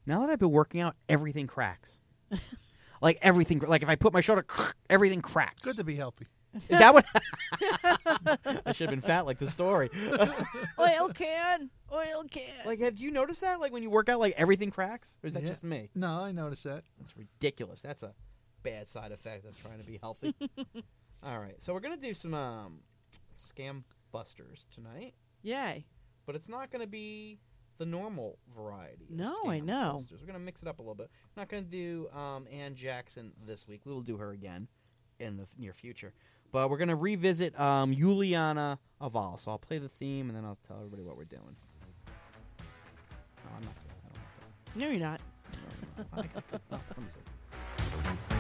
Now that I've been working out, everything cracks. Like everything. Like if I put my shoulder, everything cracks. Good to be healthy. Is that what? I should have been fat like the story. Oil can. Like, have you noticed that? Like when you work out, like everything cracks? Or is that just me? No, I noticed that. That's ridiculous. That's a bad side effect of trying to be healthy. All right, so we're gonna do some scam busters tonight, Yay. but it's not gonna be the normal variety. Of No, scam I know. busters. We're gonna mix it up a little bit. We're not gonna do Ann Jackson this week. We will do her again in the near future. But we're going to revisit Juliana Avalos. So I'll play the theme, and then I'll tell everybody what we're doing. No, I'm not doing it. I don't have to. No, you're not. I got it. Oh, let me see.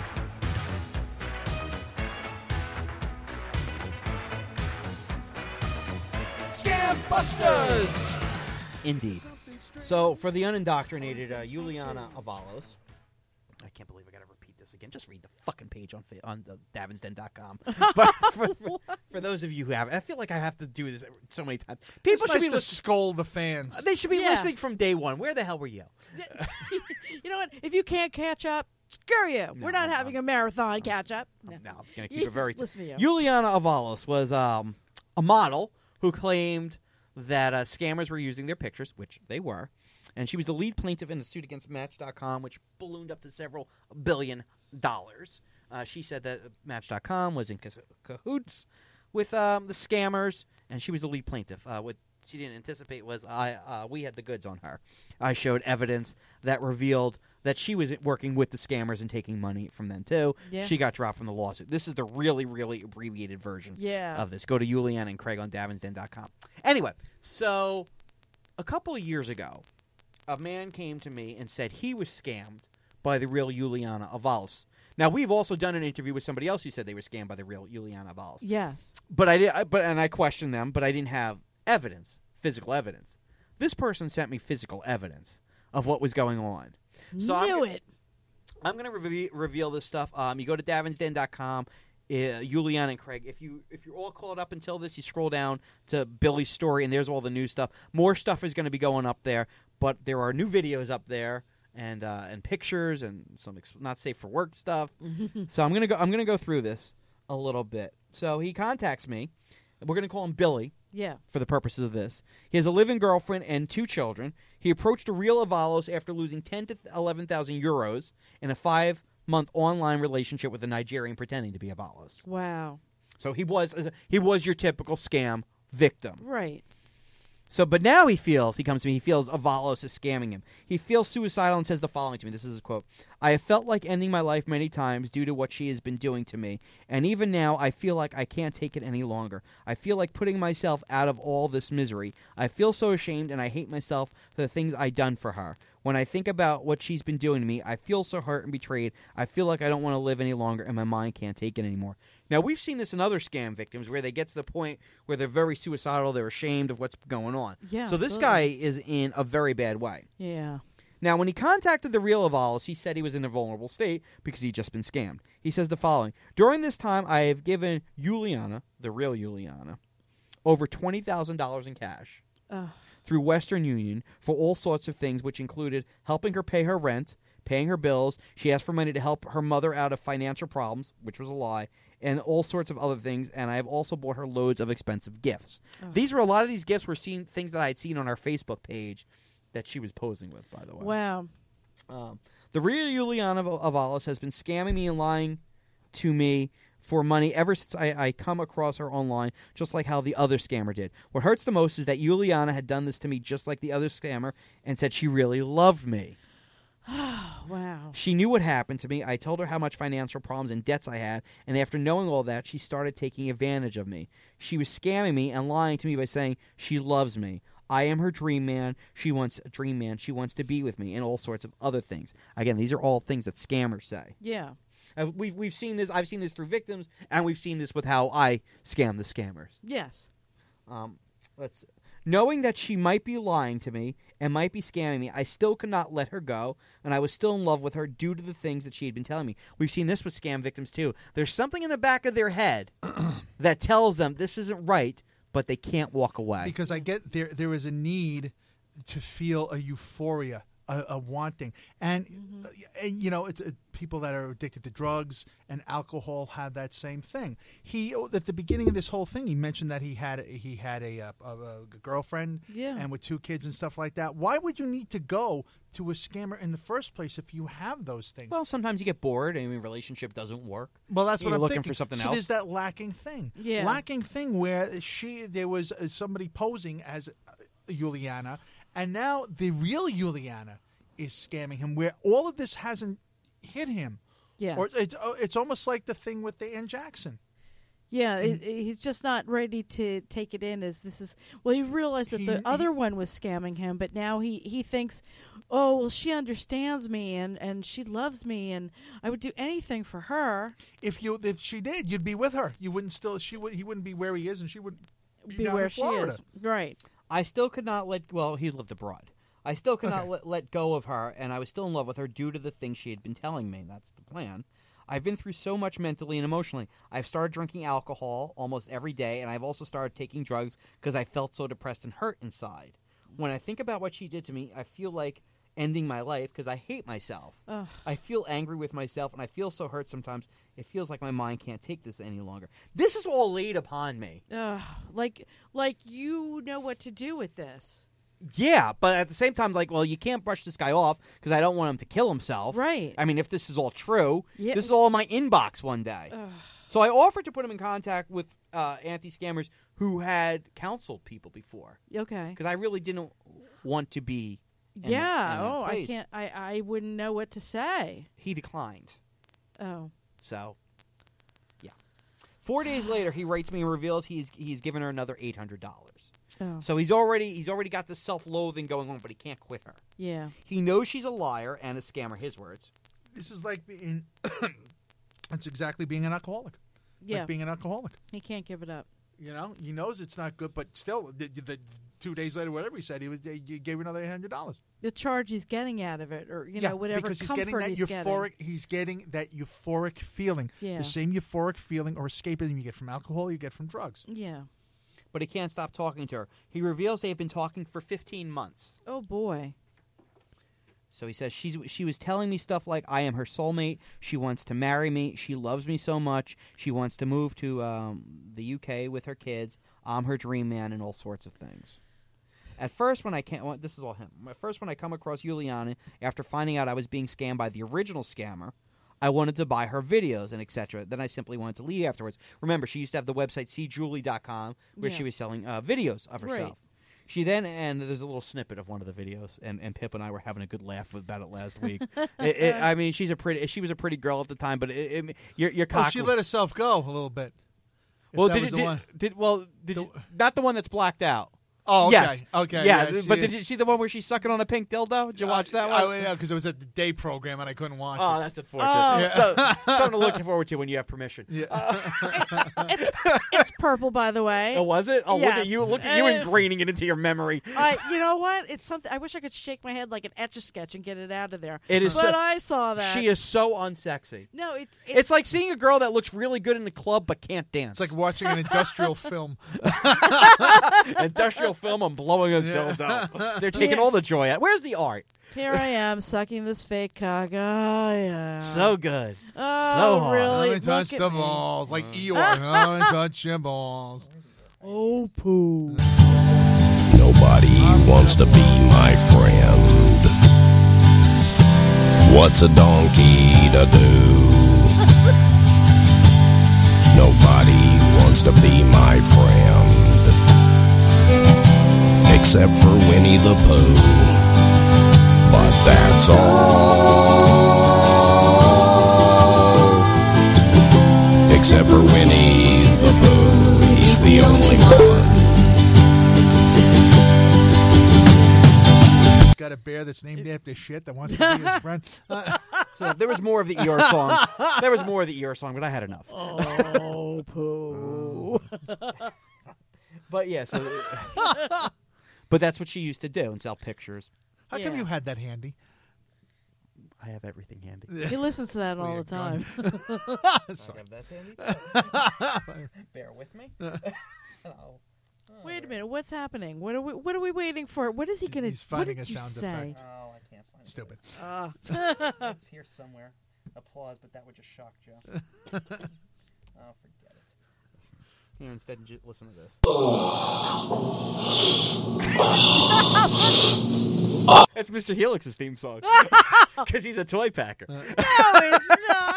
Scam Busters! Indeed. So for the unindoctrinated, Juliana Avalos. I can't believe I got to repeat this again. Just read the fucking page on davinsden.com. But for those of you who have, I feel like I have to do this so many times. People It's should nice be to scold the fans. They should be Yeah. listening from day one. Where the hell were you? You know what? If you can't catch up, screw you. We're not having a marathon catch up. No, I'm going to keep it very. Listen to you. Juliana Avalos was a model who claimed that scammers were using their pictures, which they were, and she was the lead plaintiff in a suit against Match.com, which ballooned up to several $1 billion. She said that Match.com was in cahoots with the scammers, and she was the lead plaintiff. What she didn't anticipate was we had the goods on her. I showed evidence that revealed that she was working with the scammers and taking money from them, too. Yeah. She got dropped from the lawsuit. This is the really, really abbreviated version of this. Go to Juliana and Craig on davinsden.com. Anyway, so a couple of years ago, a man came to me and said he was scammed by the real Juliana Avalos. Now, we've also done an interview with somebody else who said they were scammed by the real Juliana Avalos. Yes. But I questioned them, but I didn't have evidence, physical evidence. This person sent me physical evidence of what was going on. So I'm going to reveal this stuff. You go to davinsden.com, Juliana and Craig. If you're all caught up until this, you scroll down to Billy's story, and there's all the new stuff. More stuff is going to be going up there, but there are new videos up there and pictures and some not safe for work stuff. So I'm gonna go through this a little bit. So he contacts me. We're going to call him Billy. Yeah. For the purposes of this. He has a living girlfriend and 2 children. He approached a real Avalos after losing 10 to 11,000 euros in a 5-month online relationship with a Nigerian pretending to be Avalos. Wow. So he was your typical scam victim. Right. So, but now he feels Avalos is scamming him. He feels suicidal and says the following to me. This is his quote. I have felt like ending my life many times due to what she has been doing to me. And even now, I feel like I can't take it any longer. I feel like putting myself out of all this misery. I feel so ashamed and I hate myself for the things I've done for her. When I think about what she's been doing to me, I feel so hurt and betrayed. I feel like I don't want to live any longer and my mind can't take it anymore. Now, we've seen this in other scam victims where they get to the point where they're very suicidal, they're ashamed of what's going on. Yeah, so this guy is in a very bad way. Yeah. Now, when he contacted the real Avalos, he said he was in a vulnerable state because he'd just been scammed. He says the following. During this time, I have given Juliana, the real Juliana, over $20,000 in cash through Western Union for all sorts of things, which included helping her pay her rent, paying her bills. She asked for money to help her mother out of financial problems, which was a lie, and all sorts of other things. And I have also bought her loads of expensive gifts. A lot of these gifts were things that I had seen on our Facebook page that she was posing with, by the way. Wow. The real Juliana Avalos has been scamming me and lying to me for money ever since I come across her online, just like how the other scammer did. What hurts the most is that Juliana had done this to me just like the other scammer and said she really loved me. Wow. She knew what happened to me. I told her how much financial problems and debts I had, and after knowing all that, she started taking advantage of me. She was scamming me and lying to me by saying she loves me. I am her dream man. She wants a dream man. She wants to be with me, and all sorts of other things. Again, these are all things that scammers say. Yeah. We've seen this. I've seen this through victims, and we've seen this with how I scam the scammers. Yes. Knowing that she might be lying to me and might be scamming me, I still could not let her go, and I was still in love with her due to the things that she had been telling me. We've seen this with scam victims, too. There's something in the back of their head that tells them this isn't right, but they can't walk away. Because I get there is a need to feel a euphoria a wanting. And, you know, it's people that are addicted to drugs and alcohol have that same thing. He, at the beginning of this whole thing, he mentioned that he had a girlfriend and with 2 kids and stuff like that. Why would you need to go to a scammer in the first place if you have those things? Well, sometimes you get bored. I mean, relationship doesn't work. Well, that's what You're I'm looking thinking. for something so else. there's that lacking thing. Yeah. Lacking thing where there was somebody posing as Juliana, and now the real Juliana is scamming him, where all of this hasn't hit him. Yeah. Or it's almost like the thing with the Ann Jackson. Yeah, he's just not ready to take it in as this is... Well, he realized that the other one was scamming him, but now he thinks, oh, well, she understands me and she loves me and I would do anything for her. If she did, you'd be with her. You wouldn't still... He wouldn't be where he is, and she would be down where in she Florida. is. Right. I still could not let... Well, he lived abroad. I still could not let go of her, and I was still in love with her due to the things she had been telling me. That's the plan. I've been through so much mentally and emotionally. I've started drinking alcohol almost every day, and I've also started taking drugs because I felt so depressed and hurt inside. When I think about what she did to me, I feel like ending my life because I hate myself. Ugh. I feel angry with myself, and I feel so hurt sometimes. It feels like my mind can't take this any longer. This is all laid upon me. Like you know what to do with this. Yeah, but at the same time, like, well, you can't brush this guy off because I don't want him to kill himself. Right. I mean, if this is all true, Yeah. this is all in my inbox one day. So I offered to put him in contact with anti-scammers who had counseled people before. Okay. Because I really didn't want to be in Yeah. that I place. can't. I wouldn't know what to say. He declined. Oh. So, yeah. 4 days later, he writes me and reveals he's given her another $800. Oh. So he's already got this self-loathing going on, but he can't quit her. Yeah. He knows she's a liar and a scammer, his words. This is like being... It's exactly being an alcoholic. Yeah. Like being an alcoholic. He can't give it up. You know, he knows it's not good, but still, the 2 days later, whatever he said, he gave her another $800. The charge he's getting out of it, or whatever because he's comfort getting that he's euphoric. He's getting that euphoric feeling. Yeah. The same euphoric feeling or escapism you get from alcohol, you get from drugs. Yeah. But he can't stop talking to her. He reveals they've been talking for 15 months. Oh boy. So he says she was telling me stuff like, I am her soulmate, she wants to marry me, she loves me so much, she wants to move to the UK with her kids, I'm her dream man, and all sorts of things. At first, this is all him. At first, when I come across Juliana, after finding out I was being scammed by the original scammer, I wanted to buy her videos and etc. Then I simply wanted to leave afterwards. Remember, she used to have the website cjulie.com where she was selling videos of herself. Right. She then, and there's a little snippet of one of the videos, and Pip and I were having a good laugh about it last week. I mean, she was a pretty girl at the time, but your cock. Oh, she let herself go a little bit. Well, not the one that's blacked out. Oh, okay. Yes. Okay. Yeah, yeah, but did you see the one where she's sucking on a pink dildo? Did you watch that one? Yeah, because it was at the day program and I couldn't watch it. Oh, that's unfortunate. So, something to look forward to when you have permission. Yeah. It's purple, by the way. Oh, was it? Oh, yes. Look at you ingraining it into your memory. You know what? It's something. I wish I could shake my head like an Etch-a-Sketch and get it out of there. It is, but I saw that. She is so unsexy. No, it's like seeing a girl that looks really good in the club but can't dance. It's like watching an industrial film. Industrial film. I'm blowing a dildo. They're taking all the joy out. Where's the art? Here I am sucking this fake cock. Oh, yeah. So good. Oh, so hard. really? Let me touch the balls. Like Eeyore. Let me touch your balls. Oh, poo. Nobody wants to be my friend. What's a donkey to do? Nobody wants to be my friend. Except for Winnie the Pooh. But that's all. Except for Winnie the Pooh. He's the only one. Got a bear that's named after shit that wants to be his friend. So there was more of the Eeyore song. There was more of the Eeyore song, but I had enough. Oh, poo. But yeah, so... But that's what she used to do and sell pictures. How come you had that handy? I have everything handy. He listens to that all the time. I have that handy. Bear with me. Wait a minute. What's happening? What are we waiting for? What is he going to? He's finding what did a you sound say? effect. Oh, I can't find Stupid. It's here somewhere. Applause, but that would just shock Joe. Oh, forget it. Here, instead, listen to this. That's Mr. Helix's theme song. Because he's a toy packer. No, it's not.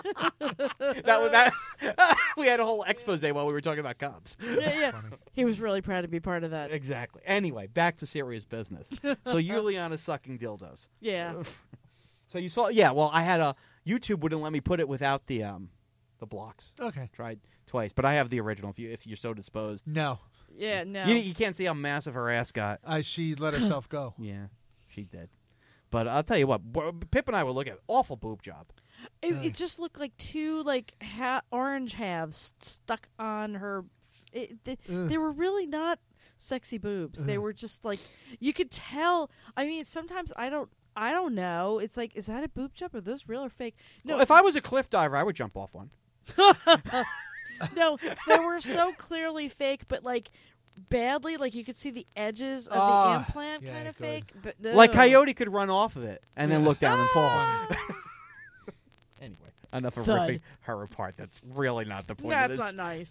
We had a whole expose while we were talking about Cubs. Yeah. He was really proud to be part of that. Exactly. Anyway, back to serious business. So Juliana's sucking dildos. Yeah. So you saw, well, I had YouTube wouldn't let me put it without the blocks. Okay. Tried twice, but I have the original if you're so disposed. No. Yeah, no. You can't see how massive her ass got. She let herself go. Yeah, she did. But I'll tell you what, Pip and I would look at awful boob job. It just looked like two orange halves stuck on her. They were really not sexy boobs. They were just like, you could tell. I mean, sometimes I don't know. It's like, is that a boob job? Are those real or fake? No. Well, if I was a cliff diver, I would jump off one. No, they were so clearly fake, but like badly. Like you could see the edges of the implant kind of fake. But no. Like Coyote could run off of it and then look down and fall. Anyway, enough of ripping her apart. That's really not the point. That's of this. not nice.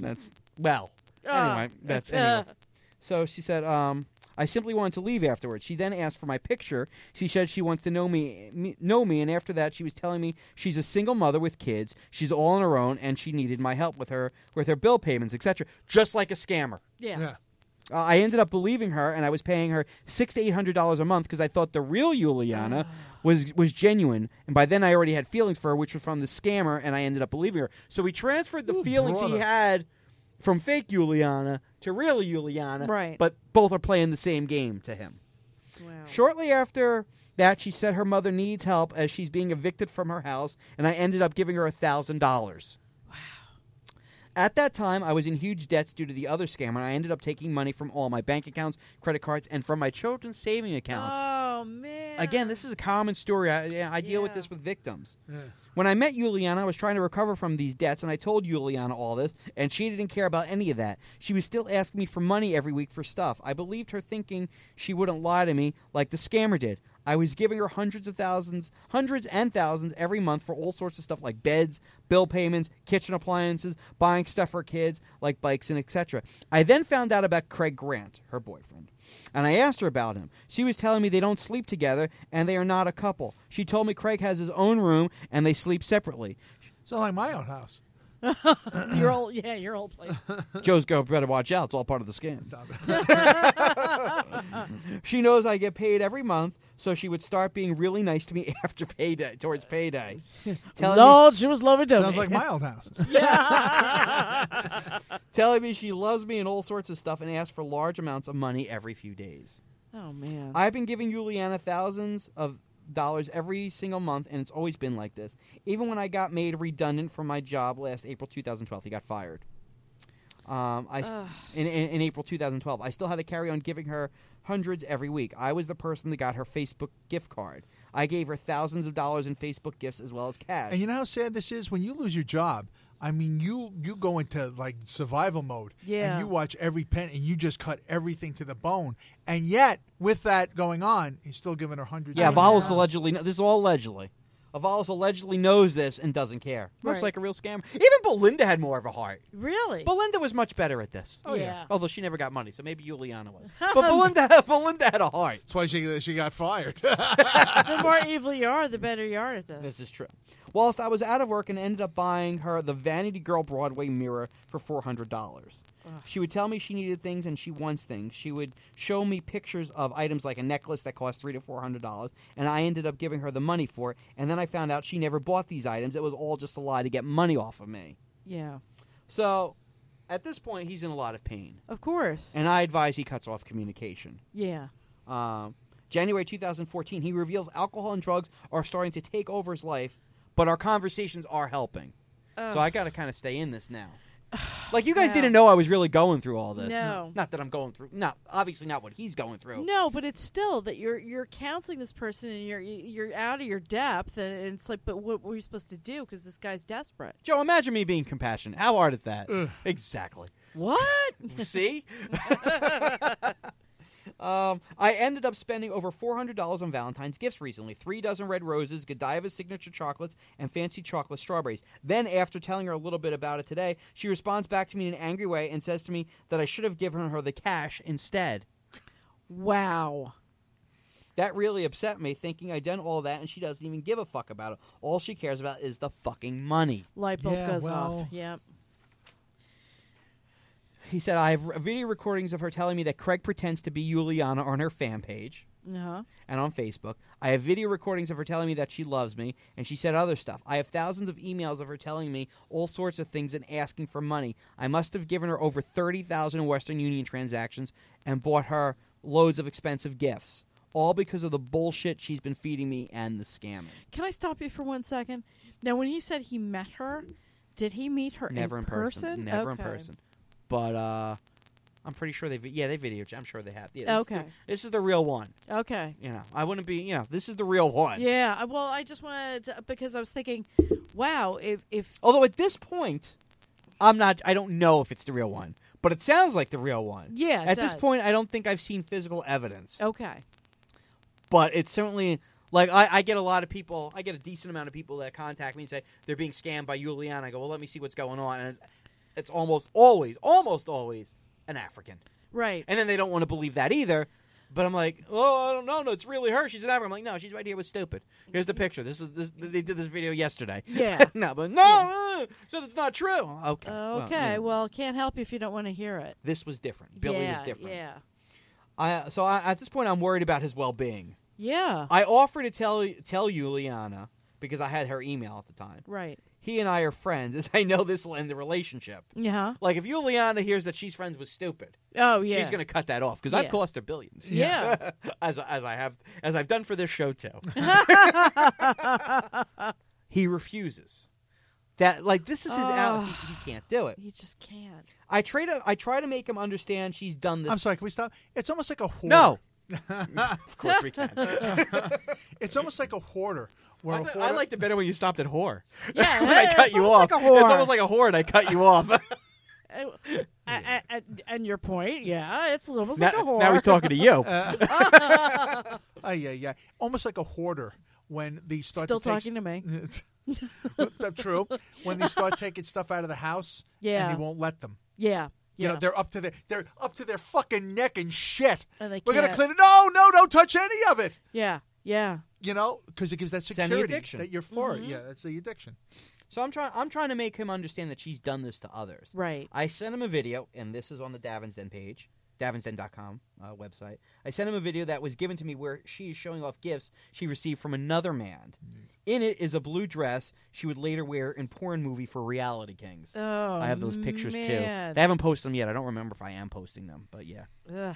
Anyway. So she said, I simply wanted to leave afterwards. She then asked for my picture. She said she wants to know me, and after that she was telling me she's a single mother with kids. She's all on her own, and she needed my help with her bill payments, etc. Just like a scammer. Yeah. I ended up believing her, and I was paying her $600 to $800 a month because I thought the real Juliana was genuine. And by then I already had feelings for her, which was from the scammer, and I ended up believing her. So he transferred the feelings he had from fake Juliana to real Juliana, right? But both are playing the same game to him. Wow. Shortly after that, she said her mother needs help as she's being evicted from her house, and I ended up giving her $1,000. At that time, I was in huge debts due to the other scam, and I ended up taking money from all my bank accounts, credit cards, and from my children's saving accounts. Oh, man. Again, this is a common story. I deal with this with victims. Yeah. When I met Juliana, I was trying to recover from these debts, and I told Juliana all this, and she didn't care about any of that. She was still asking me for money every week for stuff. I believed her, thinking she wouldn't lie to me like the scammer did. I was giving her hundreds and thousands every month for all sorts of stuff like beds, bill payments, kitchen appliances, buying stuff for kids like bikes and etc. I then found out about Craig Grant, her boyfriend, and I asked her about him. She was telling me they don't sleep together and they are not a couple. She told me Craig has his own room and they sleep separately. Sounds like my own house. your old place. Joe's go better watch out. It's all part of the scam. She knows I get paid every month, so she would start being really nice to me after payday, towards payday. Lord, she was lovey-dovey. Sounds like my old house. Yeah. Telling me she loves me and all sorts of stuff and asks for large amounts of money every few days. Oh, man. I've been giving Juliana thousands of dollars every single month, and it's always been like this. Even when I got made redundant from my job last April 2012, he got fired. In April 2012, I still had to carry on giving her hundreds every week. I was the person that got her Facebook gift card. I gave her thousands of dollars in Facebook gifts as well as cash. And you know how sad this is? When you lose your job, I mean, you go into like survival mode. Yeah. And you watch every penny, and you just cut everything to the bone. And yet, with that going on, he's still giving her hundreds. Yeah, of Avalos allegedly. This is all allegedly. Avalos allegedly knows this and doesn't care. Much like a real scammer. Even Belinda had more of a heart. Really? Belinda was much better at this. Oh yeah. Although she never got money, so maybe Juliana was. But Belinda had a heart. That's why she got fired. The more evil you are, the better you are at this. This is true. Whilst I was out of work and ended up buying her the Vanity Girl Broadway mirror for $400. She would tell me she needed things and she wants things. She would show me pictures of items like a necklace that cost $300 to $400, and I ended up giving her the money for it. And then I found out she never bought these items. It was all just a lie to get money off of me. Yeah. So, at this point, he's in a lot of pain. Of course. And I advise he cuts off communication. Yeah. January 2014, he reveals alcohol and drugs are starting to take over his life, but our conversations are helping. So I got to kind of stay in this now. Like, you guys didn't know I was really going through all this. No. Not that I'm going through. Obviously not what he's going through. No, but it's still that you're counseling this person and you're out of your depth, and it's like, but what were you supposed to do? Because this guy's desperate. Joe, imagine me being compassionate. How hard is that? Exactly. What? See? I ended up spending over $400 on Valentine's gifts recently. 3 dozen red roses, Godiva's signature chocolates, and fancy chocolate strawberries. Then, after telling her a little bit about it today, she responds back to me in an angry way and says to me that I should have given her the cash instead. Wow. That really upset me, thinking I'd done all that, and she doesn't even give a fuck about it. All she cares about is the fucking money. Light bulb goes off. Yep. He said, I have video recordings of her telling me that Craig pretends to be Juliana on her fan page and on Facebook. I have video recordings of her telling me that she loves me, and she said other stuff. I have thousands of emails of her telling me all sorts of things and asking for money. I must have given her over 30,000 Western Union transactions and bought her loads of expensive gifts, all because of the bullshit she's been feeding me and the scamming. Can I stop you for 1 second? Now, when he said he met her, did he meet her Never in person? Never in Okay. person. But I'm pretty sure they videoed. I'm sure they have. Yeah, Okay. This is the real one. Okay. I wouldn't be. This is the real one. Yeah. Well, I just wanted to, because I was thinking, wow, if Although at this point, I don't know if it's the real one, but it sounds like the real one. Yeah. At this point, I don't think I've seen physical evidence. Okay. But it's certainly like I get a lot of people. I get a decent amount of people that contact me and say they're being scammed by Juliana. I go, well, let me see what's going on, and it's almost always an African. Right. And then they don't want to believe that either. But I'm like, oh, I don't know. No, it's really her. She's an African. I'm like, no, she's right here with stupid. Here's the picture. They did this video yesterday. Yeah. No, said it's not true. Okay. Okay. Well, can't help you if you don't want to hear it. This was different. Billy was different. Yeah. So at this point, I'm worried about his well-being. Yeah. I offered to tell Juliana because I had her email at the time. Right. He and I are friends, as I know this will end the relationship. Yeah. Like, if Juliana hears that she's friends with stupid, Oh yeah. she's going to cut that off because I've cost her billions. Yeah. as I've done for this show too. He refuses. That this is his out. He can't do it. You just can't. I try to make him understand she's done this. I'm sorry, can we stop? It's almost like a hoarder. No. Of course we can. It's almost like a hoarder. I liked it better when you stopped at whore. Yeah, when I cut you off. like a whore. It's almost like a whore and I cut you off. And your point, yeah, it's almost like a whore. Now he's talking to you. Yeah. Almost like a hoarder when they start Still to take talking to me. That's true. When they start taking stuff out of the house, Yeah. and they won't let them. Yeah. You know, they're up to their fucking neck in shit. And they We're gonna can't- clean it. No, don't touch any of it. Yeah. Yeah. You know, because it gives that It's the security addiction. that you're for. Mm-hmm. Yeah, that's the addiction. So I'm trying to make him understand that she's done this to others. Right. I sent him a video, and this is on the Davin's Den page, davinsden.com website. I sent him a video that was given to me where she is showing off gifts she received from another man. In it is a blue dress she would later wear in porn movie for Reality Kings. Oh, I have those pictures too. man. They haven't posted them yet. I don't remember if I am posting them, but yeah. Ugh.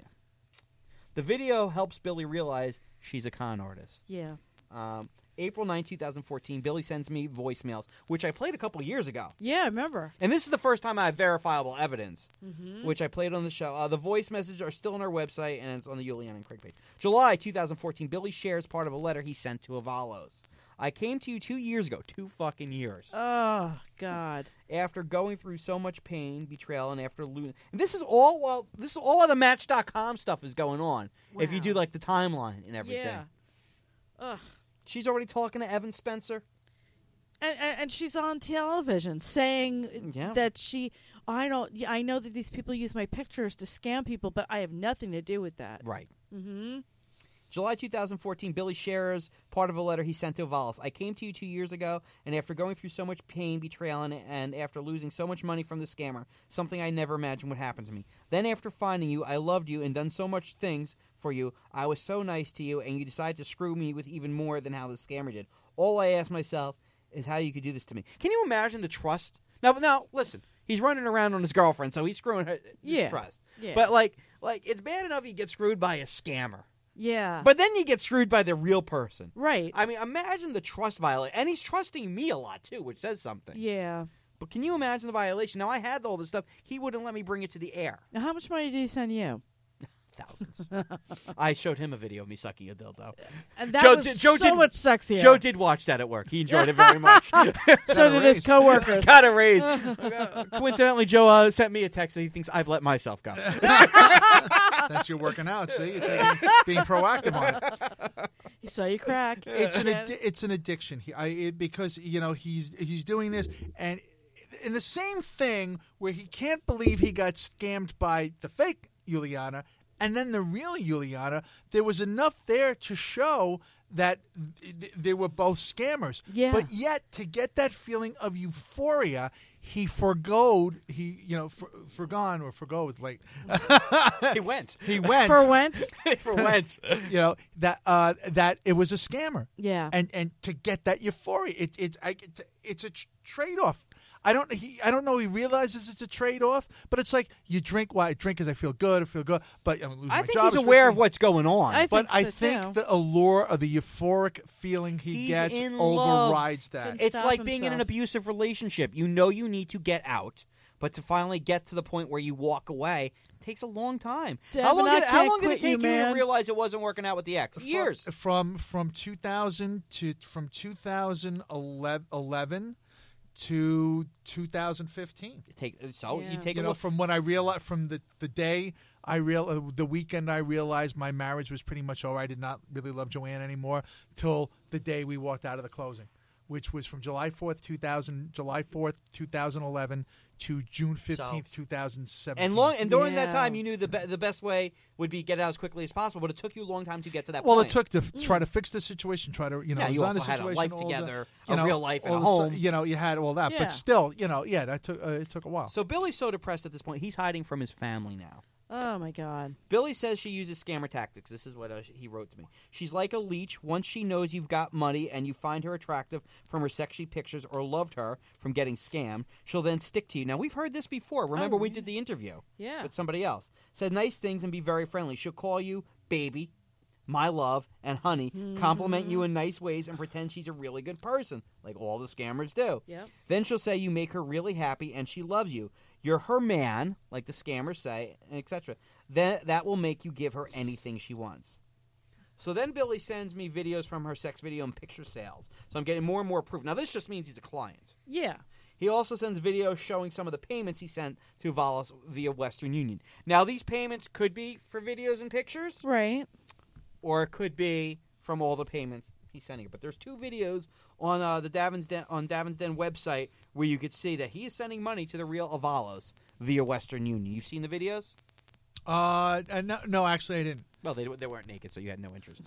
The video helps Billy realize she's a con artist. Yeah. April 9, 2014, Billy sends me voicemails, which I played a couple years ago. Yeah, I remember. And this is the first time I have verifiable evidence, which I played on the show. The voice messages are still on our website, and it's on the Juliana and Craig page. July 2014, Billy shares part of a letter he sent to Avalos. I came to you 2 years ago, 2 fucking years, Oh, God. after going through so much pain, betrayal, and after losing. And this is all of the Match.com stuff is going on. If you Wow. do like the timeline and everything. Yeah. Ugh. She's already talking to Evan Spencer. And she's on television saying Yeah. that I know that these people use my pictures to scam people, but I have nothing to do with that. Right. Mm-hmm. July 2014, Billy shares part of a letter he sent to Avalos. I came to you 2 years ago, and after going through so much pain, betrayal, and after losing so much money from the scammer, something I never imagined would happen to me. Then after finding you, I loved you and done so much things for you. I was so nice to you, and you decided to screw me with even more than how the scammer did. All I asked myself is how you could do this to me. Can you imagine the trust? Now, listen. He's running around on his girlfriend, so he's screwing her his trust. Yeah. But, like, it's bad enough he gets screwed by a scammer. Yeah. But then you get screwed by the real person. right. I mean, imagine the trust violation. And he's trusting me a lot, too, which says something. Yeah. But can you imagine the violation? Now, I had all this stuff. He wouldn't let me bring it to the air. Now, how much money did he send you? Thousands. I showed him a video of me sucking a dildo. And that Joe was did- Joe so did- much sexier. Joe did watch that at work. He enjoyed it very much. So did his coworkers. Got a raise. Coincidentally, Joe sent me a text that he thinks I've let myself go. Since you're working out, see, you're being proactive on it. He saw you crack. It's an addiction. Because he's doing this, and in the same thing where he can't believe he got scammed by the fake Juliana and then the real Juliana, there was enough there to show that they were both scammers. Yeah. But yet, to get that feeling of euphoria, he forgo is late. He went. For went. That it was a scammer. Yeah. And to get that euphoria, it's a trade-off. I don't know. He realizes it's a trade-off, but it's like you drink. Well, I drink because I feel good. But I'm losing my think job. he's aware of what's going on. I think the allure of the euphoric feeling he gets overrides that. It's like being in an abusive relationship. You know you need to get out, but to finally get to the point where you walk away takes a long time. How long did it take you to realize it wasn't working out with the ex? Years. From 2000 to 2011. To 2015. You take a look. From when I realized, from the day the weekend I realized my marriage was pretty much over. I did not really love Joanne anymore till the day we walked out of the closing, which was from July 4th, 2011 to June 15th, 2017. And during that time, you knew the best way would be get out as quickly as possible, but it took you a long time to get to that point. Well, it took to try to fix the situation, you also had a life together, a real life and a home. You had all that, but still, that took a while. So Billy's so depressed at this point, he's hiding from his family now. Oh, my God. Billy says she uses scammer tactics. This is what he wrote to me. She's like a leech. Once she knows you've got money and you find her attractive from her sexy pictures or loved her from getting scammed, she'll then stick to you. Now, we've heard this before. Remember, we did the interview with somebody else. Said nice things and be very friendly. She'll call you baby, my love, and honey, compliment you in nice ways, and pretend she's a really good person, like all the scammers do. Yep. Then she'll say you make her really happy and she loves you. You're her man, like the scammers say, etc. Then that will make you give her anything she wants. So then Billy sends me videos from her sex video and picture sales. So I'm getting more and more proof. Now this just means he's a client. Yeah. He also sends videos showing some of the payments he sent to Avalos via Western Union. Now these payments could be for videos and pictures. Right. Or it could be from all the payments he's sending her. But there's two videos on the Davin's Den website where you could see that he is sending money to the real Avalos via Western Union. You've seen the videos? No, actually I didn't. Well, they weren't naked, so you had no interest.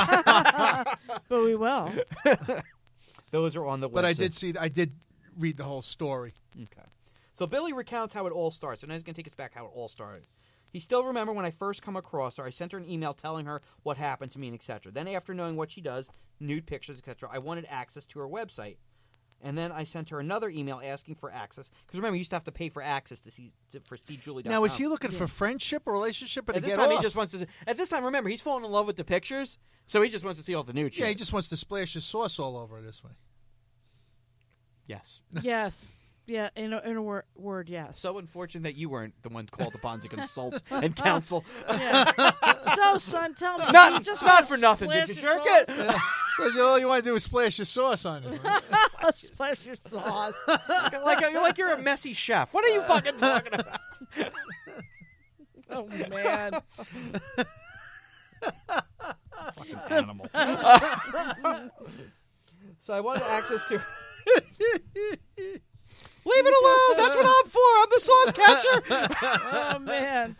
But we will. Those are on the website. But I did read the whole story. Okay. So Billy recounts how it all starts, and now he's going to take us back how it all started. He still remember when I first come across her, I sent her an email telling her what happened to me and etc. Then after knowing what she does, nude pictures, etc., I wanted access to her website. And then I sent her another email asking for access. Because remember, you used to have to pay for access to see Julie.com. Now, is he looking for friendship or relationship or at to this get time, off? He just wants to. At this time, remember, he's falling in love with the pictures, so he just wants to see all the nude shit. Yeah, he just wants to splash his sauce all over it this way. Yes. Yes. Yeah, in a word, yes. So unfortunate that you weren't the one called upon to consult and counsel. Yeah. So, son, tell me. Not for nothing, did you jerk it? All you want to do is splash your sauce on it. Right? Splash your sauce. like you're a messy chef. What are you fucking talking about? Oh, man. Fucking animal. So I wanted access to... Leave it alone. That's what I'm for. I'm the sauce catcher. Oh, man.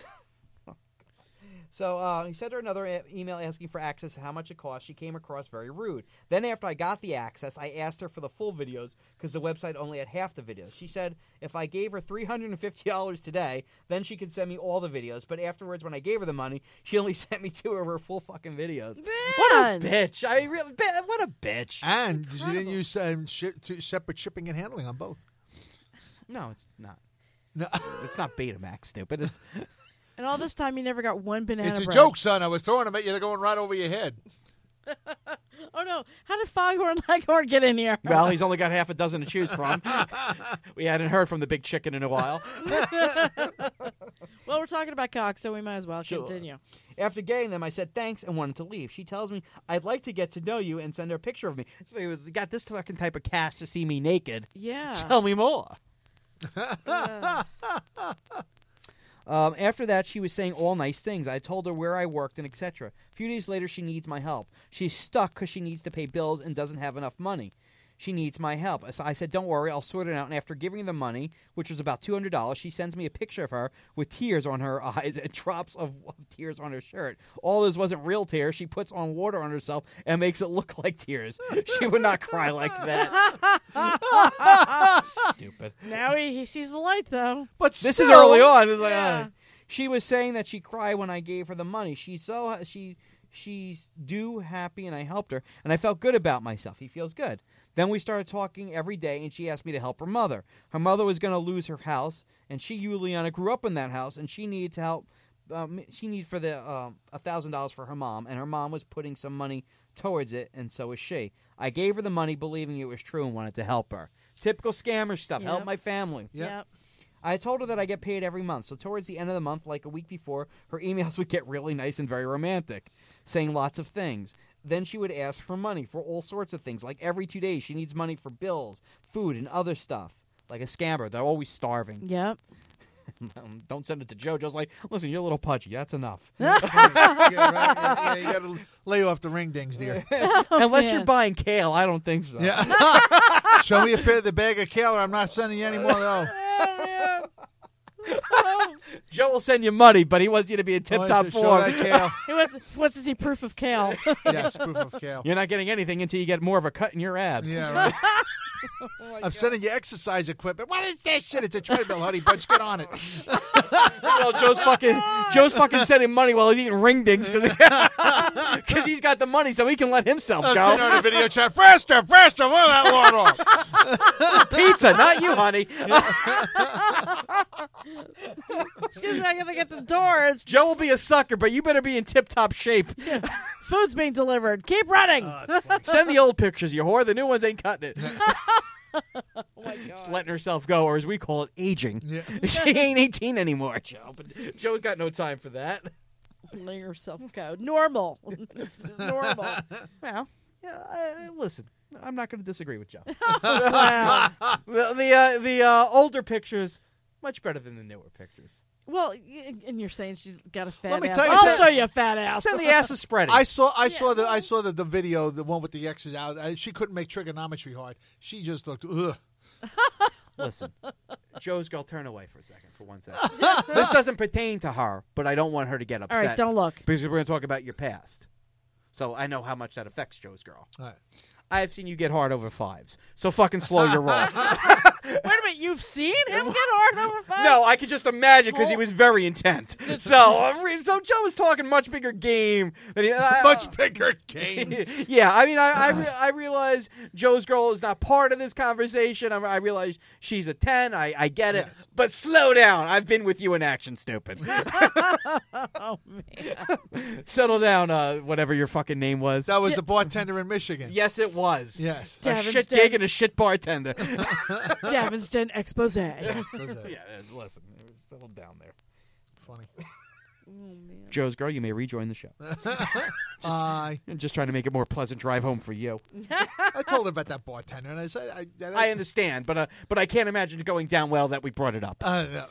So he sent her another email asking for access and how much it cost. She came across very rude. Then after I got the access, I asked her for the full videos because the website only had half the videos. She said if I gave her $350 today, then she could send me all the videos. But afterwards, when I gave her the money, she only sent me 2 of her full fucking videos. Man. What a bitch. What a bitch. And she didn't use separate shipping and handling on both. No, it's not. No. It's not Betamax, stupid. It's... And all this time, you never got one banana It's a bread. joke, son. I was throwing them at you. They're going right over your head. Oh, no. How did Foghorn Leghorn get in here? Well, he's only got half a dozen to choose from. We hadn't heard from the big chicken in a while. Well, we're talking about cock, so we might as well continue. After getting them, I said thanks and wanted to leave. She tells me, I'd like to get to know you and send her a picture of me. So he got this fucking type of cash to see me naked. Yeah. Tell me more. After that, she was saying all nice things. I told her where I worked and etc. A few days later, she needs my help. She's stuck because she needs to pay bills and doesn't have enough money. She needs my help. So I said, don't worry, I'll sort it out. And after giving her the money, which was about $200, she sends me a picture of her with tears on her eyes and drops of tears on her shirt. All this wasn't real tears. She puts on water on herself and makes it look like tears. She would not cry like that. Stupid. Now he sees the light, though. But This still, is early on. It's like, Yeah. she was saying that she cried when I gave her the money. She's due happy, and I helped her, and I felt good about myself. He feels good. Then we started talking every day, and she asked me to help her mother. Her mother was going to lose her house, and she, Juliana, grew up in that house, and she needed to help. She needed for the $1,000 for her mom, and her mom was putting some money towards it, and so was she. I gave her the money, believing it was true, and wanted to help her. Typical scammer stuff. Yep. Help my family. Yep. I told her that I get paid every month, so towards the end of the month, like a week before, her emails would get really nice and very romantic, saying lots of things. Then she would ask for money for all sorts of things, like every 2 days she needs money for bills, food, and other stuff. Like a scammer, they're always starving. Yep. Don't send it to Joe. Joe's like, listen, you're a little pudgy. That's enough. Yeah, right. Yeah, you got to lay off the ring dings, dear. Unless man. you're buying kale, I don't think so. Yeah. Show me the bag of kale, or I'm not sending you any more. No. Joe will send you money, but he wants you to be in tip-top Show form. that kale. He wants to see proof of kale. Yes, proof of kale. You're not getting anything until you get more of a cut in your abs. Yeah, right. I'm sending you exercise equipment. What is that shit? It's a treadmill, honey. Bunch, get on it. Joe's fucking sending money while he's eating ring dings because he's got the money, so he can let himself I'm go. sitting on a video chat. Faster, move that lawn off. Pizza, not you, honey. Excuse me, I gotta get the doors. Joe will be a sucker, but you better be in tip-top shape. Food's being delivered. Keep running. Send the old pictures, you whore. The new ones ain't cutting it. Oh my God. Just letting herself go, or as we call it, aging. Yeah. She ain't 18 anymore, Joe. But Joe's got no time for that. Let yourself go. Normal. This is normal. Well, yeah, listen, I'm not going to disagree with Joe. Wow. The older pictures, much better than the newer pictures. Well, and you're saying she's got a fat Let me ass. tell you I'll something. show you a fat ass. Send the ass is spreading. I saw the video, the one with the X's out. She couldn't make trigonometry hard. She just looked. Ugh. Listen, Joe's girl, turn away for a second, for 1 second. This doesn't pertain to her, but I don't want her to get upset. All right, don't look. Because we're going to talk about your past. So I know how much that affects Joe's girl. All right. I have seen you get hard over fives. So fucking slow your roll. Wait a minute, you've seen him get hard over five? No, I could just imagine because he was very intent. So Joe was talking much bigger game than he. Much bigger game. Yeah, I mean, I realize Joe's girl is not part of this conversation. I realize she's a 10. I get it. Yes. But slow down. I've been with you in action, stupid. Oh, man. Settle down, whatever your fucking name was. That was the bartender in Michigan. Yes, it was. Yes. A Devin's shit dead. gig and a shit bartender. Davinston expose. Yeah, listen, settle down there. Funny. Oh, man. Joe's girl, you may rejoin the show. I I'm just trying to make it more pleasant drive home for you. told her about that bartender, and I said, I understand, but I can't imagine it going down well that we brought it up. No.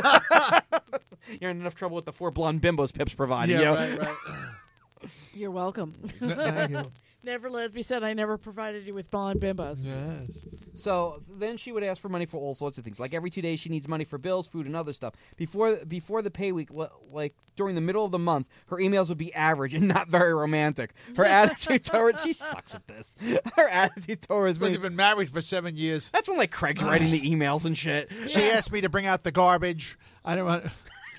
You're in enough trouble with the 4 blonde bimbos Pips provided. Yeah, you know? right. You're welcome. Thank you. Never let it be said I never provided you with blonde bimbos. Yes. So then she would ask for money for all sorts of things. Like every 2 days she needs money for bills, food, and other stuff. Before the pay week, like during the middle of the month, her emails would be average and not very romantic. Her attitude towards... She sucks at this. Her attitude towards Because me... you've been married for 7 years. That's when like Craig's writing the emails and shit. She asked me to bring out the garbage. I don't want.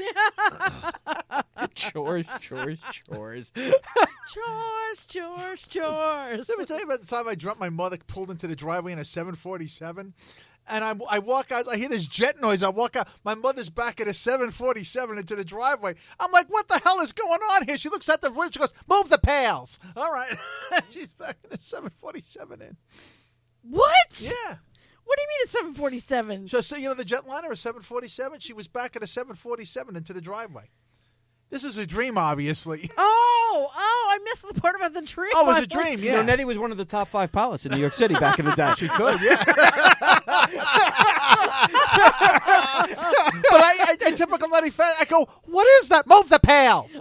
Chores. Chores. Let me tell you about the time I dropped my mother, pulled into the driveway in a 747. And I walk out. I hear this jet noise. I walk out. My mother's back at a 747 into the driveway. I'm like, what the hell is going on here? She looks at the window. She goes, move the pails. All right. She's back in the 747 in. What? Yeah. What do you mean it's 747? So you know the jetliner, a 747? She was back at a 747 into the driveway. This is a dream, obviously. Oh, I missed the part about the dream. Oh, it was a dream, yeah. You know, Nettie was one of the top 5 pilots in New York City back in the day. She could, yeah. But And typical Nettie Fat, I go, what is that? Move the pails.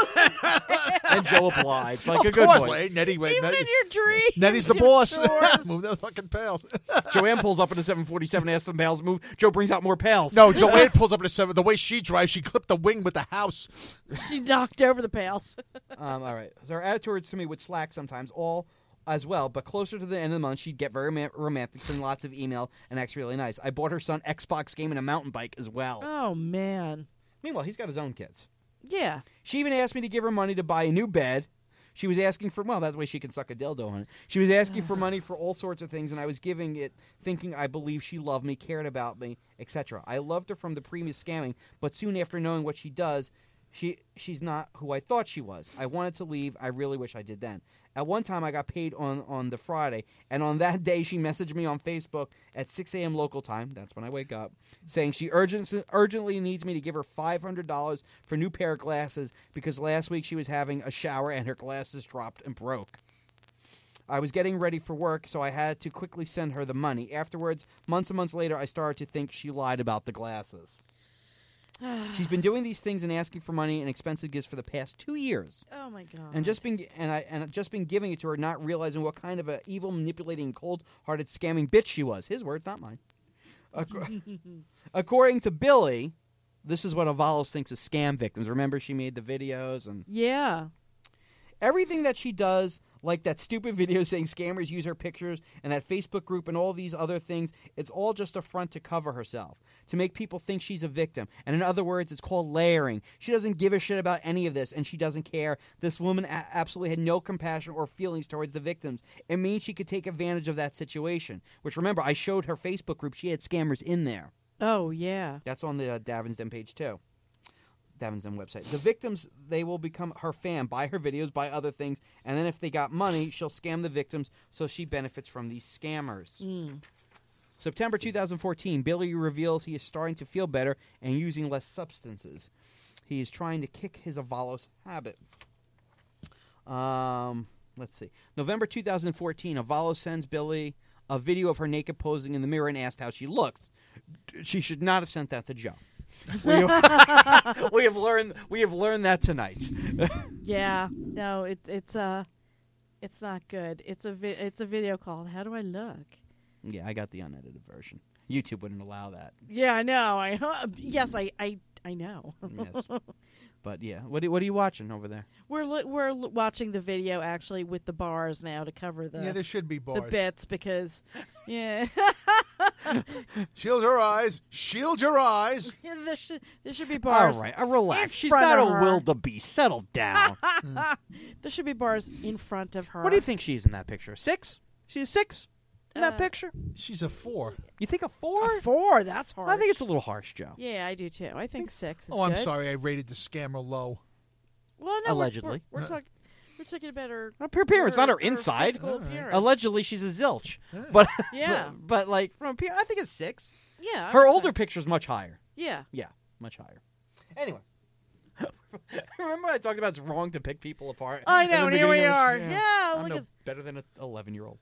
And Joe obliged, like a Of good course. boy. Wait, Nettie, Even in your dreams. Nettie's the your boss. chores. Move those fucking pails. Joanne pulls up in a 747, asks the pails to move. Joe brings out more pails. No, Joanne pulls up at a 7. The way she drives, she clipped the wing with the house. She knocked over the pails. All right. So her attitude to me would slack sometimes, all as well, but closer to the end of the month, she'd get very romantic, send lots of email, and act really nice. I bought her son Xbox game and a mountain bike as well. Oh, man. Meanwhile, he's got his own kids. Yeah. She even asked me to give her money to buy a new bed. She was asking for, well, that's the way she can suck a dildo on it. She was asking for money for all sorts of things, and I was giving it, thinking I believed she loved me, cared about me, etc. I loved her from the previous scamming, but soon after knowing what she does, she's not who I thought she was. I wanted to leave. I really wish I did then. At one time, I got paid on the Friday, and on that day, she messaged me on Facebook at 6 a.m. local time, that's when I wake up, saying she urgently needs me to give her $500 for a new pair of glasses because last week she was having a shower and her glasses dropped and broke. I was getting ready for work, so I had to quickly send her the money. Afterwards, months and months later, I started to think she lied about the glasses. She's been doing these things and asking for money and expensive gifts for the past 2 years. Oh, my God. And just been giving it to her, not realizing what kind of a evil, manipulating, cold-hearted, scamming bitch she was. His words, not mine. According to Billy, this is what Avalos thinks of scam victims. Remember, she made the videos and Yeah. everything that she does, like that stupid video saying scammers use her pictures and that Facebook group and all these other things. It's all just a front to cover herself, to make people think she's a victim. And in other words, it's called layering. She doesn't give a shit about any of this, and she doesn't care. This woman absolutely had no compassion or feelings towards the victims. It means she could take advantage of that situation, which, remember, I showed her Facebook group. She had scammers in there. Oh, yeah. That's on the Davin's Den page, too. Davin's Den website. The victims, they will become her fan, buy her videos, buy other things, and then if they got money, she'll scam the victims so she benefits from these scammers. September 2014, Billy reveals he is starting to feel better and using less substances. He is trying to kick his Avalos habit. Let's see. November 2014, Avalos sends Billy a video of her naked posing in the mirror and asked how she looks. She should not have sent that to Joe. We have learned that tonight. Yeah. No, it's not good. It's a video called "How Do I Look?" Yeah, I got the unedited version. YouTube wouldn't allow that. Yeah, I know. Yes, I know. Yes. But yeah, what are you watching over there? We're watching the video actually with the bars now to cover the Yeah, there should be bars. the bits because yeah. Shield your eyes. Shield your eyes. Yeah, there should be bars. All right, relax. in She's front not of a her. wildebeest. Settle down. There should be bars in front of her. What do you think she's in that picture? 6? She's 6 in that picture? She's a 4. You think a 4? A 4? That's hard. I think it's a little harsh, Joe. Yeah, I do too. I think 6 is Oh, I'm good. sorry. I rated the scammer low. Well, no, Allegedly. we're talking about her. Her appearance, not her inside. physical appearance. Allegedly, she's a zilch. But Yeah. but like from appearance, I think it's 6. Yeah. I Her would older say. picture's much higher. Yeah. Yeah, much higher. Anyway. Remember I talked about it's wrong to pick people apart? I in the know, and here we beginning of are. this? Yeah, I'm look no at better than an 11-year-old.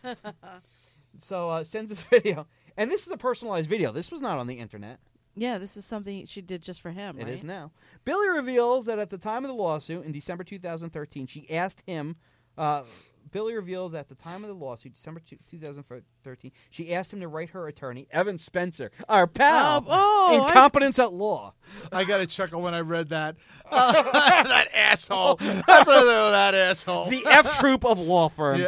So sends this video. And this is a personalized video. This was not on the internet. Yeah, this is something she did just for him, right? It is now. Billy reveals that at the time of the lawsuit in December 2013, she asked him. Billy reveals at the time of the lawsuit, December 2013, she asked him to write her attorney, Evan Spencer, our pal, incompetence at law. I got a chuckle when I read that. That asshole. That's what I thought of that asshole. The F troop of law firms.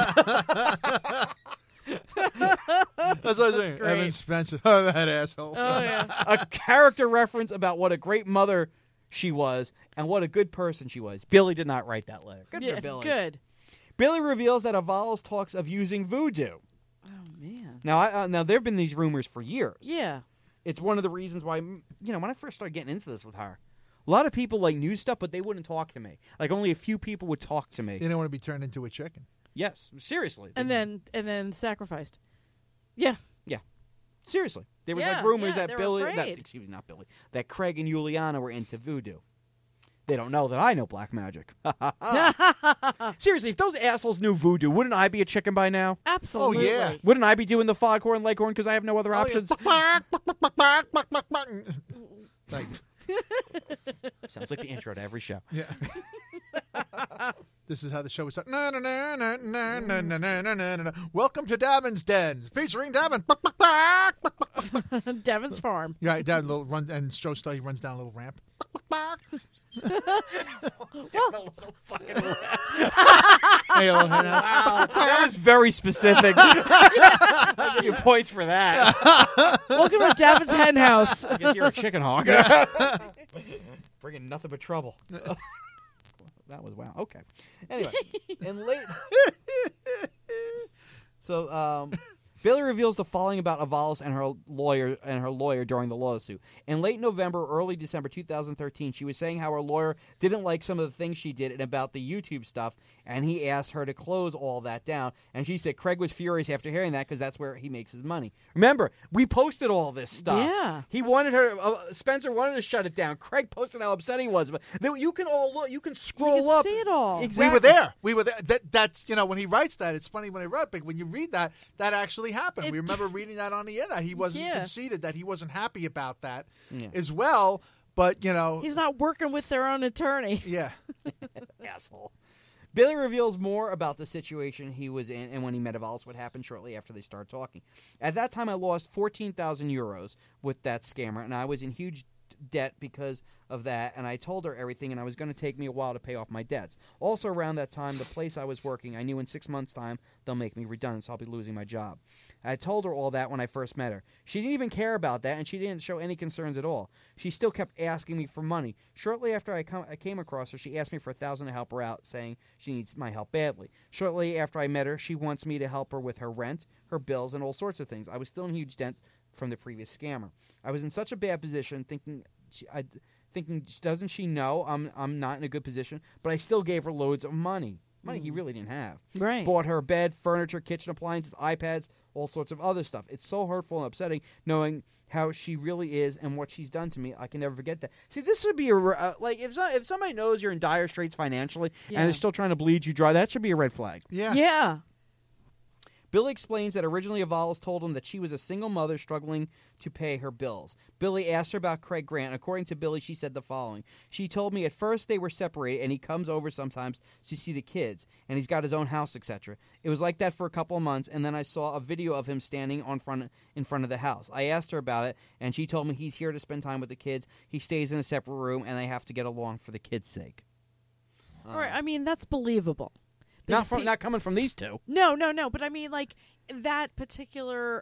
That's what I was saying. great. Evan Spencer. Oh, that asshole. Oh yeah. A character reference about what a great mother she was and what a good person she was. Billy did not write that letter. Good Yeah, for Billy. good. Billy reveals that Avalos talks of using voodoo. Oh man. Now, now there have been these rumors for years. Yeah. It's one of the reasons why, when I first started getting into this with her, a lot of people like knew stuff, but they wouldn't talk to me. Like only a few people would talk to me. You don't want to be turned into a chicken. Yes, seriously. And then sacrificed. Yeah. Seriously. There was Yeah, like rumors yeah, that they were Billy, afraid. not Billy, that Craig and Juliana were into voodoo. They don't know that I know black magic. Seriously, if those assholes knew voodoo, wouldn't I be a chicken by now? Absolutely. Oh, yeah. Wouldn't I be doing the foghorn leghorn because I have no other options? Thank you. Sounds like the intro to every show. Yeah. This is how the show was. Na, na, na, na, na, na, na, na, na, na, na. Welcome to Davin's Den, featuring Davin. Davin's farm. Yeah, Davin little run, and Joe Study runs down a little ramp. Hey, Wow, that was very specific. I give you points for that. Welcome to Davin's hen house. I guess you're a chicken hawk. Bringing nothing but trouble. That was wow. Okay. Anyway, in late. So, Billy reveals the following about Avalos and her lawyer during the lawsuit. In late November, early December 2013, she was saying how her lawyer didn't like some of the things she did and about the YouTube stuff, and he asked her to close all that down. And she said Craig was furious after hearing that because that's where he makes his money. Remember, we posted all this stuff. Yeah. He wanted her. Spencer wanted to shut it down. Craig posted how upset he was. But you can all look. You can scroll You can up. see it all. Exactly. We were there. We were there. That's when he writes that. It's funny when he wrote, but when you read that actually happened. We remember reading that on the air that he wasn't conceded, that he wasn't happy about that as well. But he's not working with their own attorney. Yeah. Asshole. Billy reveals more about the situation he was in and when he met Avalos, what happened shortly after they started talking. At that time, I lost 14,000 euros with that scammer, and I was in huge debt because of that, and I told her everything, and I was going to take me a while to pay off my debts. Also, around that time, the place I was working, I knew in 6 months' time they'll make me redundant, so I'll be losing my job. I told her all that when I first met her. She didn't even care about that, and she didn't show any concerns at all. She still kept asking me for money. Shortly after I came across her, she asked me for $1,000 to help her out, saying she needs my help badly. Shortly after I met her, she wants me to help her with her rent, her bills, and all sorts of things. I was still in huge debt from the previous scammer. I was in such a bad position, thinking, doesn't she know I'm not in a good position? But I still gave her loads of money. Money he really didn't have. Right. Bought her bed, furniture, kitchen appliances, iPads, all sorts of other stuff. It's so hurtful and upsetting knowing how she really is and what she's done to me. I can never forget that. See, this would be like if somebody knows you're in dire straits financially and they're still trying to bleed you dry, that should be a red flag. Yeah. Yeah. Billy explains that originally Avalos told him that she was a single mother struggling to pay her bills. Billy asked her about Craig Grant. According to Billy, she said the following. She told me at first they were separated and he comes over sometimes to see the kids and he's got his own house, etc. It was like that for a couple of months, and then I saw a video of him standing in front of the house. I asked her about it, and she told me he's here to spend time with the kids. He stays in a separate room and they have to get along for the kids' sake. All right, I mean, that's believable. Not coming from these two. No. But I mean, like, that particular,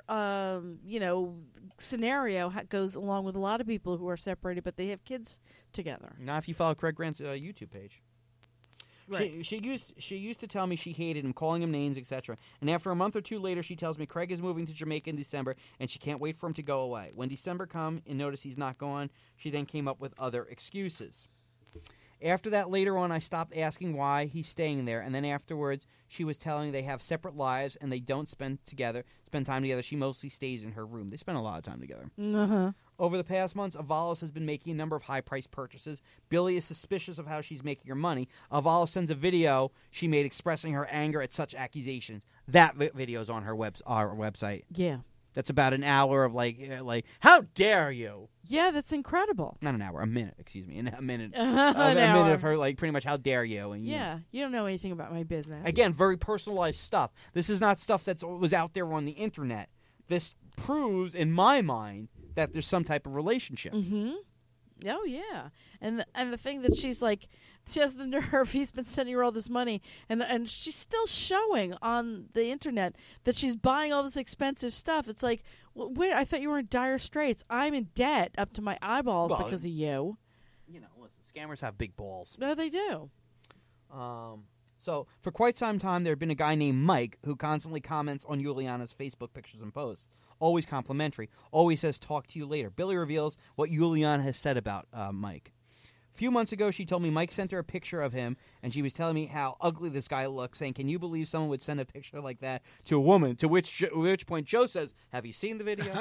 scenario goes along with a lot of people who are separated, but they have kids together. Not if you follow Craig Grant's YouTube page. Right. She used to tell me she hated him, calling him names, etc. And after a month or two later, she tells me Craig is moving to Jamaica in December, and she can't wait for him to go away. When December come and notice he's not gone, she then came up with other excuses. After that, later on, I stopped asking why he's staying there, and then afterwards, she was telling they have separate lives and they don't spend time together. She mostly stays in her room. They spend a lot of time together. Uh-huh. Over the past months, Avalos has been making a number of high-priced purchases. Billy is suspicious of how she's making her money. Avalos sends a video she made expressing her anger at such accusations. That video is on our website. Yeah. That's about an hour of like, how dare you? Yeah, that's incredible. Not an hour, a minute. Excuse me, a minute. An a hour. minute of her, like, pretty much, how dare you? And Yeah, you don't know anything about my business. Again, very personalized stuff. This is not stuff that was out there on the internet. This proves, in my mind, that there's some type of relationship. Mm-hmm. Oh yeah, and the thing that she's like, she has the nerve. He's been sending her all this money, and she's still showing on the internet that she's buying all this expensive stuff. It's like, well, wait, I thought you were in dire straits. I'm in debt up to my eyeballs because of you. You know, listen, scammers have big balls. No, they do. So, for quite some time, there had been a guy named Mike who constantly comments on Juliana's Facebook pictures and posts. Always complimentary. Always says, talk to you later. Billy reveals what Juliana has said about Mike. A few months ago, she told me Mike sent her a picture of him, and she was telling me how ugly this guy looks, saying, can you believe someone would send a picture like that to a woman? To which point Joe says, have you seen the video?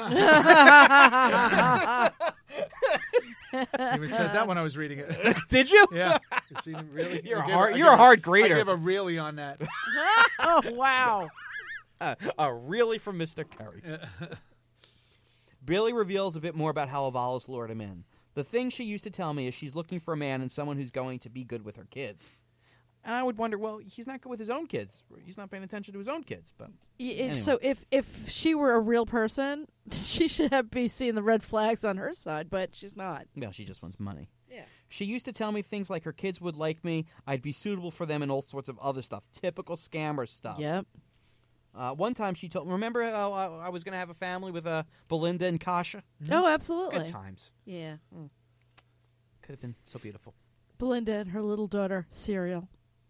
I even said that when I was reading it. Did you? Yeah. Really? You're a hard grader. I give a really on that. Oh, wow. Really from Mr. Curry. Billy reveals a bit more about how Avalos lured him in. The thing she used to tell me is she's looking for a man and someone who's going to be good with her kids. And I would wonder, well, he's not good with his own kids. He's not paying attention to his own kids. But anyway. So if she were a real person, she should be seeing the red flags on her side, but she's not. Well, she just wants money. Yeah. She used to tell me things like her kids would like me, I'd be suitable for them, and all sorts of other stuff. Typical scammer stuff. Yep. One time she told, remember how I was going to have a family with Belinda and Kasha? Oh, absolutely. Good times. Yeah. Could have been so beautiful. Belinda and her little daughter, Serial.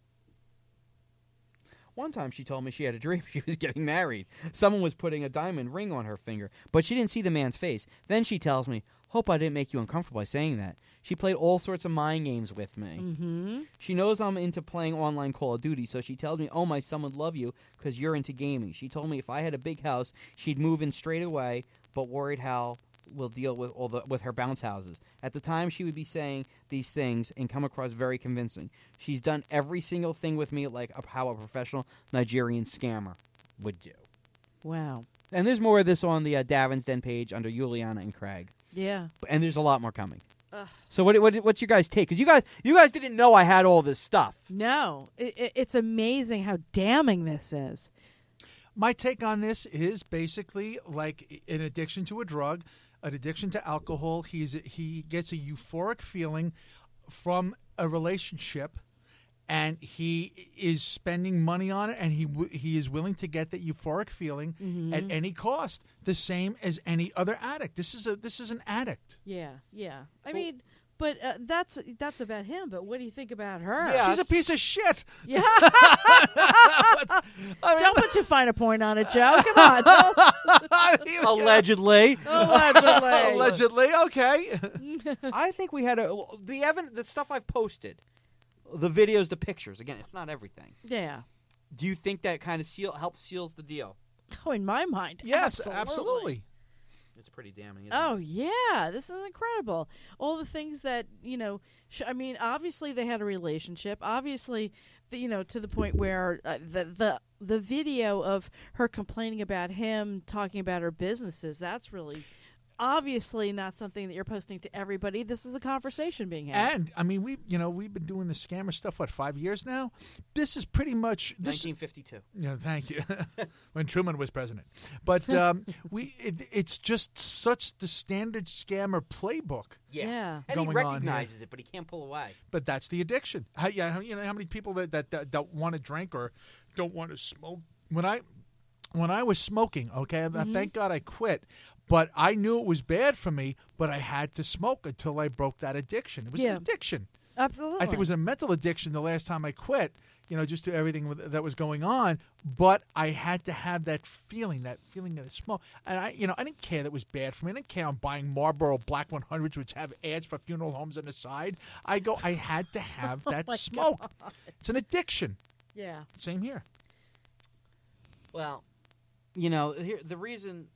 One time she told me she had a dream she was getting married. Someone was putting a diamond ring on her finger, but she didn't see the man's face. Then she tells me, hope I didn't make you uncomfortable by saying that. She played all sorts of mind games with me. Mm-hmm. She knows I'm into playing online Call of Duty, so she tells me, oh, my son would love you because you're into gaming. She told me if I had a big house, she'd move in straight away, but worried how we'll deal with with her bounce houses. At the time, she would be saying these things and come across very convincing. She's done every single thing with me like how a professional Nigerian scammer would do. Wow. And there's more of this on the Davin's Den page under Juliana and Craig. Yeah. And there's a lot more coming. So what's your guys' take? Because you guys didn't know I had all this stuff. No. It's amazing how damning this is. My take on this is basically like an addiction to a drug, an addiction to alcohol. He gets a euphoric feeling from a relationship, and he is spending money on it, and he is willing to get that euphoric feeling at any cost. The same as any other addict. This is an addict. Yeah. I mean, but that's about him. But what do you think about her? Yeah. She's a piece of shit. Yeah. Don't put your finer point on it, Joe. Come on. Tell us. Allegedly. Allegedly, okay. I think we had the stuff I've posted, the videos, the pictures. Again, it's not everything. Yeah. Do you think that kind of helps seals the deal? Oh, in my mind. Yes, absolutely. It's pretty damning. Isn't Oh, it? yeah. This is incredible. All the things that, I mean, obviously they had a relationship. Obviously, to the point where the video of her complaining about him, talking about her businesses, that's really obviously not something that you're posting to everybody. This is a conversation being had. And I mean, we've been doing the scammer stuff 5 years now. This is pretty much 1952. Thank you. When Truman was president. But it's just such the standard scammer playbook. Yeah. And he going on recognizes it, but he can't pull away. But that's the addiction. How many people that don't want to drink or don't want to smoke? When I was smoking, okay, thank God I quit. But I knew it was bad for me, but I had to smoke until I broke that addiction. It was an addiction. Absolutely. I think it was a mental addiction the last time I quit, just to everything that was going on. But I had to have that feeling of the smoke. And I didn't care that it was bad for me. I didn't care I'm buying Marlboro Black 100s, which have ads for funeral homes on the side. I had to have that smoke. God. It's an addiction. Yeah. Same here. Well, the reason...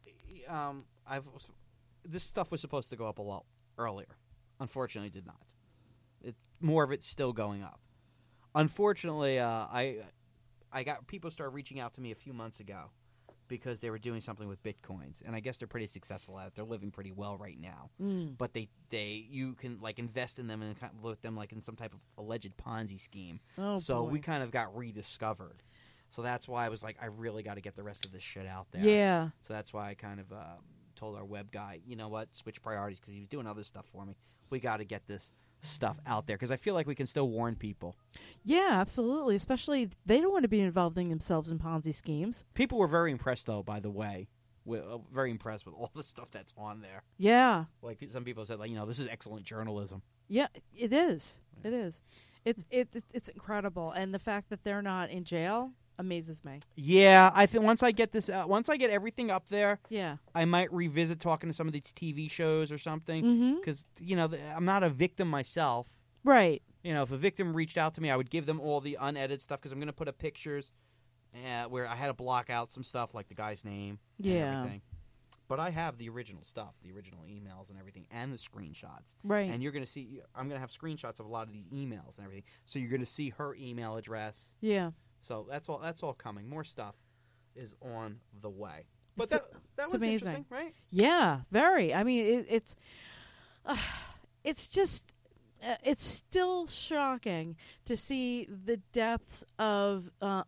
this stuff was supposed to go up a lot earlier. Unfortunately, it did not. More of it's still going up. Unfortunately, I got people started reaching out to me a few months ago because they were doing something with bitcoins, and I guess they're pretty successful at it. They're living pretty well right now. But you can invest in them and look at them like in some type of alleged Ponzi scheme. Oh, so boy. we kind of got rediscovered. So that's why I was like, I really got to get the rest of this shit out there. Yeah. So that's why I kind of told our web guy, you know what, switch priorities, because he was doing other stuff for me. We got to get this stuff out there because I feel like we can still warn people. Yeah, absolutely. Especially they don't want to be involving themselves in Ponzi schemes. People were very impressed, though, by the way. Very impressed with all the stuff that's on there. Yeah. Like some people said, this is excellent journalism. Yeah, it is. It is. It's incredible. And the fact that they're not in jail amazes me. Yeah, I think once I get this out, once I get everything up there, yeah, I might revisit talking to some of these TV shows or something because I'm not a victim myself. Right. If a victim reached out to me, I would give them all the unedited stuff because I'm going to put up pictures where I had to block out some stuff like the guy's name and everything. But I have the original stuff, the original emails and everything, and the screenshots. Right. And you're going to see, I'm going to have screenshots of a lot of these emails and everything. So you're going to see her email address. Yeah. So that's all coming. More stuff is on the way. But that was amazing. interesting, right? Yeah, very. I mean, it's it's just, it's still shocking to see the depths of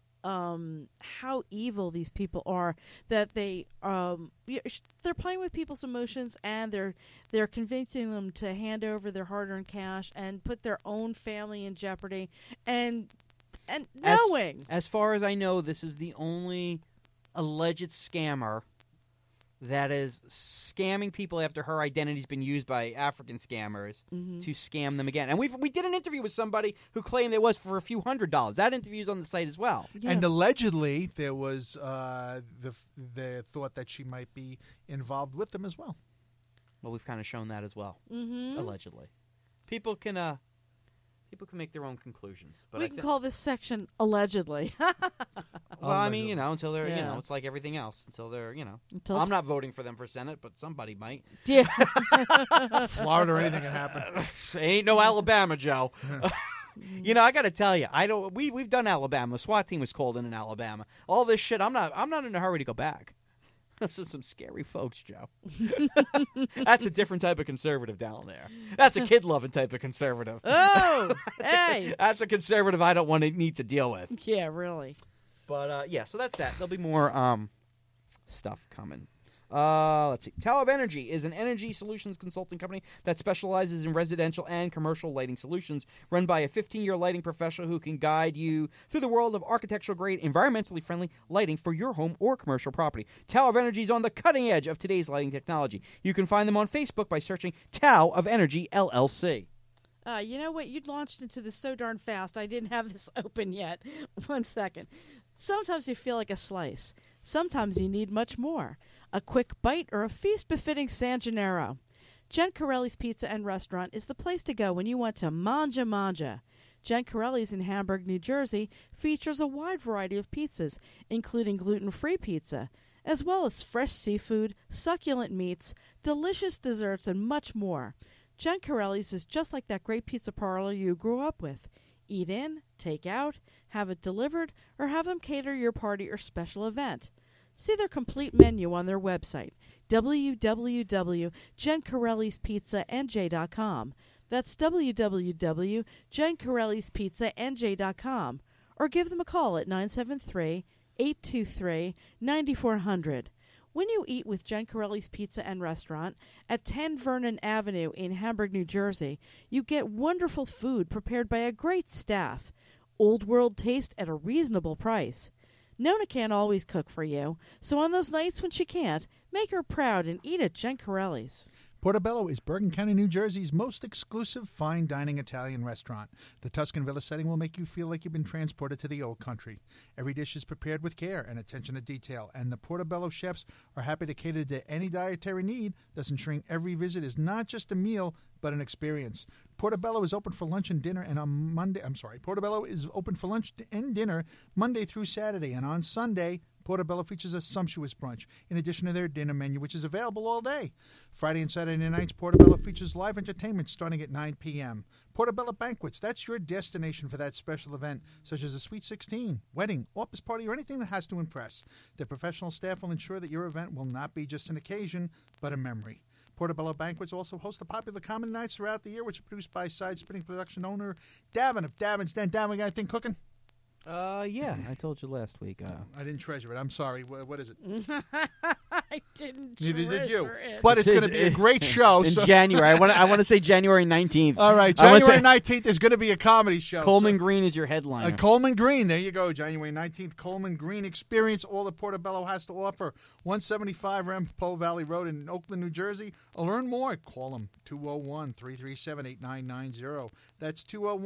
how evil these people are. That they're playing with people's emotions, and they're convincing them to hand over their hard-earned cash and put their own family in jeopardy. And knowing, as far as I know, this is the only alleged scammer that is scamming people after her identity's been used by African scammers to scam them again. And we did an interview with somebody who claimed it was for a few $100s. That interview's on the site as well. Yeah. And allegedly, there was the thought that she might be involved with them as well. Well, we've kind of shown that as well, allegedly. People can make their own conclusions. But we can call this section allegedly. Well, I mean, until they're, it's like everything else. Until they're, I'm not voting for them for Senate, but somebody might. Yeah. Florida or anything can happen. Ain't no Alabama, Joe. I got to tell you, we've done Alabama. The SWAT team was called in Alabama. All this shit, I'm not in a hurry to go back. Those are some scary folks, Joe. That's a different type of conservative down there. That's a kid-loving type of conservative. Oh, hey. That's a conservative I don't need to deal with. Yeah, really. But, so that's that. There'll be more stuff coming. Let's see. Tower of Energy is an energy solutions consulting company that specializes in residential and commercial lighting solutions, run by a 15-year lighting professional who can guide you through the world of architectural-grade, environmentally friendly lighting for your home or commercial property. Tower of Energy is on the cutting edge of today's lighting technology. You can find them on Facebook by searching Tower of Energy LLC. You know what? You'd launched into this so darn fast. I didn't have this open yet. 1 second. Sometimes you feel like a slice. Sometimes you need much more. A quick bite or a feast befitting San Gennaro. Jen Corelli's Pizza and Restaurant is the place to go when you want to manja. Jen Corelli's in Hamburg, New Jersey features a wide variety of pizzas, including gluten-free pizza, as well as fresh seafood, succulent meats, delicious desserts, and much more. Jen Corelli's is just like that great pizza parlor you grew up with. Eat in, take out, have it delivered, or have them cater your party or special event. See their complete menu on their website, www.jencorellispizzanj.com. That's www.jencorellispizzanj.com. Or give them a call at 973-823-9400. When you eat with Jen Corelli's Pizza and Restaurant at 10 Vernon Avenue in Hamburg, New Jersey, you get wonderful food prepared by a great staff. Old world taste at a reasonable price. Nona can't always cook for you, so on those nights when she can't, make her proud and eat at Jen Corelli's. Portobello is Bergen County, New Jersey's most exclusive fine dining Italian restaurant. The Tuscan Villa setting will make you feel like you've been transported to the old country. Every dish is prepared with care and attention to detail, and the Portobello chefs are happy to cater to any dietary need, thus ensuring every visit is not just a meal, but an experience. Portobello is open for lunch and dinner, and on Monday, Portobello is open for lunch and dinner Monday through Saturday, and on Sunday, Portobello features a sumptuous brunch, in addition to their dinner menu, which is available all day. Friday and Saturday nights, Portobello features live entertainment starting at 9 p.m. Portobello Banquets, that's your destination for that special event, such as a Sweet 16, wedding, office party, or anything that has to impress. Their professional staff will ensure that your event will not be just an occasion, but a memory. Portobello Banquets also host the popular comedy nights throughout the year, which are produced by Side-Spinning production owner Davin of Davin's Den. Davin, got anything cooking? Yeah, I told you last week. I didn't treasure it. I'm sorry. What is it? I didn't. Neither did you. It. But it's going to be a great show. In January. I want to say January 19th. All right, January 19th is going to be a comedy show. Coleman Green is your headliner. Coleman Green. There you go. January 19th. Coleman Green. Experience all that Portobello has to offer. 175 Ramapo Valley Road in Oakland, New Jersey. Learn more. Call them 201-337-8990. That's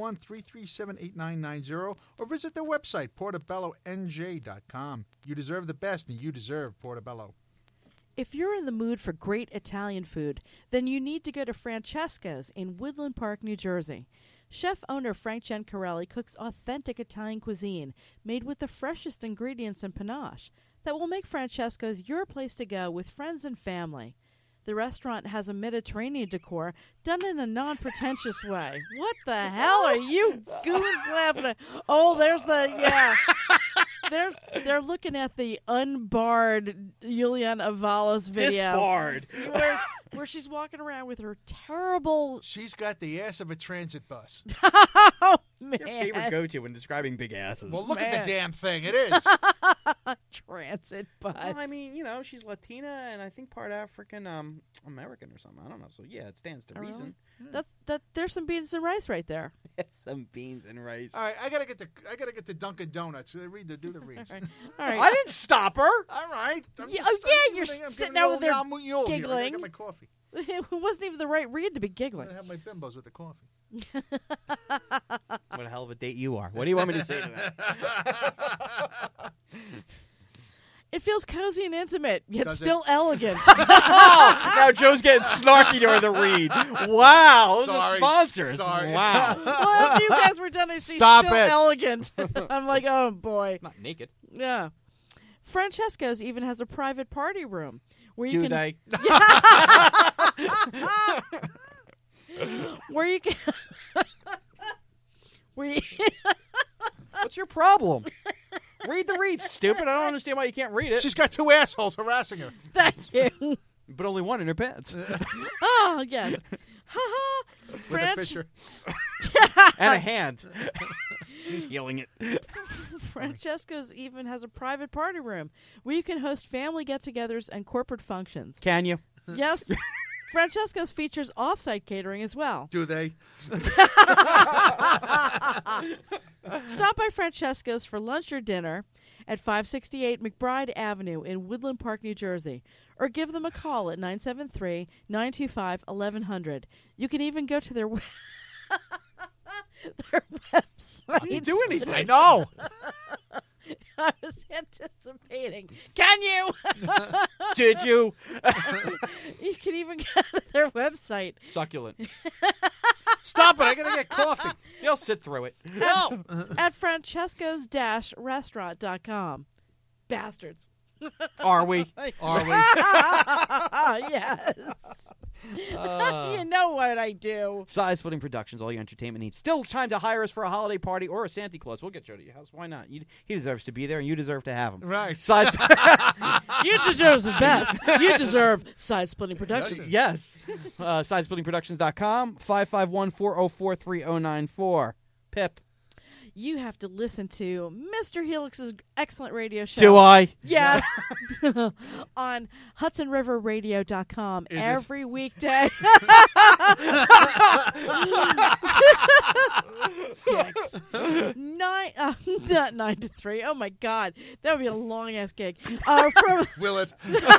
201-337-8990. Or visit their website, portobellonj.com. You deserve the best, and you deserve Portobello. If you're in the mood for great Italian food, then you need to go to Francesca's in Woodland Park, New Jersey. Chef-owner Frank Gencarelli cooks authentic Italian cuisine made with the freshest ingredients and panache that will make Francesca's your place to go with friends and family. The restaurant has a Mediterranean decor done in a non-pretentious way. What the hell are you goons laughing at? Oh, there's the, yeah. They're looking at the unbarred Julian Avalos video. Disbarred. where she's walking around with her terrible. She's got the ass of a transit bus. Oh man! Your favorite go-to when describing big asses. Well, look at Man. the damn thing. It is. Transit bus. Well, I mean, she's Latina and I think part African American or something. I don't know. So yeah, it stands to Oh, really? reason. That there's some beans and rice right there. Some beans and rice. All right, I gotta get the Dunkin' Donuts. Do the reads. All right. I didn't stop her. All right. Yeah, you're sitting out there giggling. I got my coffee. It wasn't even the right read to be I'm giggling. gonna have my bimbos with the coffee. What a hell of a date you are. What do you want me to say to that? It feels cozy and intimate, yet Does it? still elegant. Oh, now Joe's getting snarky during the read. Wow, those are Sorry. sponsors. Sorry. Wow. Well, after you guys were done, I see Stop still it. elegant. I'm like, oh boy. Not naked. Yeah. Francesco's even has a private party room where you Do can they? where you can where you, What's your problem? Read the read, stupid. I don't understand why you can't read it. She's got two assholes harassing her. thank you. But only one in her pants. Oh yes. Ha ha. With a fisher. And a hand. She's healing it. Francesco's even has a private party room where you can host family get-togethers and corporate functions. Can you? Yes. Francesco's features off-site catering as well. Do they? Stop by Francesco's for lunch or dinner at 568 McBride Avenue in Woodland Park, New Jersey, or give them a call at 973-925-1100. You can even go to their their website. I didn't do anything. I know. I was anticipating. Can you? Did you? You can even go to their website. Succulent. Stop it. I got to get coffee. You'll sit through it. No. At francescos-restaurant.com. Bastards. Are we? Are we? Yes. You know what I do. Side Splitting Productions, all your entertainment needs. Still time to hire us for a holiday party or a Santa Claus. We'll get Joe to your house. Why not? He deserves to be there, and you deserve to have him. Right. Side You deserve the best. You deserve Side-Splitting Productions. Yes. Sidesplittingproductions.com, 551-404-3094. Pip. You have to listen to Mr. Helix's excellent radio show. Do I? Yes. On HudsonRiverRadio.com Is it? every weekday. Dicks. Not 9 to 3. Oh, my God. That would be a long-ass gig. From Will it?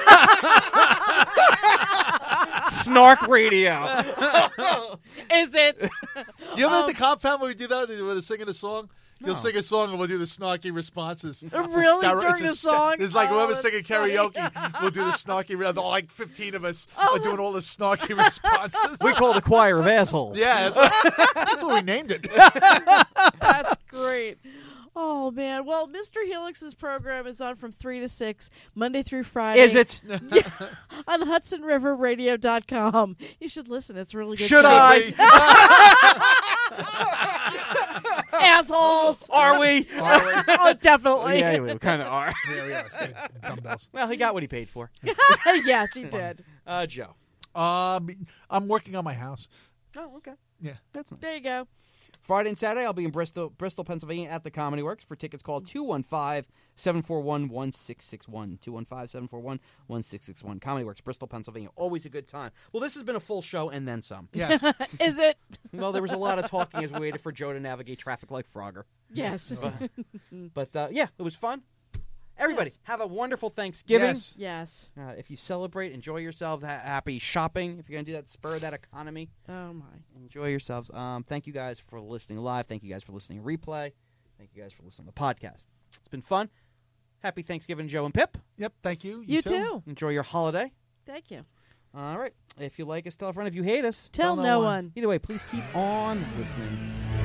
Snark Radio. Is it? You ever at the compound when we do that? Where they're singing a song? You'll sing a song and we'll do the snarky responses. It's Really? During the song? It's like Oh, whoever's that's singing funny. karaoke, we'll do the snarky. Like 15 of us are doing all the snarky responses. We call the choir of assholes. Yeah, that's what we named it. That's great. Oh, man. Well, Mr. Helix's program is on from 3 to 6, Monday through Friday. Is it? On HudsonRiverRadio.com. You should listen. It's really good. Should show. I? Assholes. Are we? Oh, definitely. Yeah, we kind of are. There we are. Dumbbells. Well, he got what he paid for. Yes, he did. Joe. I'm working on my house. Oh, okay. Yeah. That's nice. There you go. Friday and Saturday, I'll be in Bristol, Pennsylvania at the Comedy Works. For tickets, call 215-741-1661. 215-741-1661. Comedy Works, Bristol, Pennsylvania. Always a good time. Well, this has been a full show and then some. Yes. Is it? Well, there was a lot of talking as we waited for Joe to navigate traffic like Frogger. Yes. But yeah, it was fun. Everybody, have a wonderful Thanksgiving. Yes. Yes. If you celebrate, enjoy yourselves. Happy shopping. If you're going to do that, spur that economy. Oh, my. Enjoy yourselves. Thank you guys for listening live. Thank you guys for listening replay. Thank you guys for listening to the podcast. It's been fun. Happy Thanksgiving, Joe and Pip. Yep. Thank you. You too. Enjoy your holiday. Thank you. All right. If you like us, tell a friend. If you hate us, Tell no one. Either way, please keep on listening.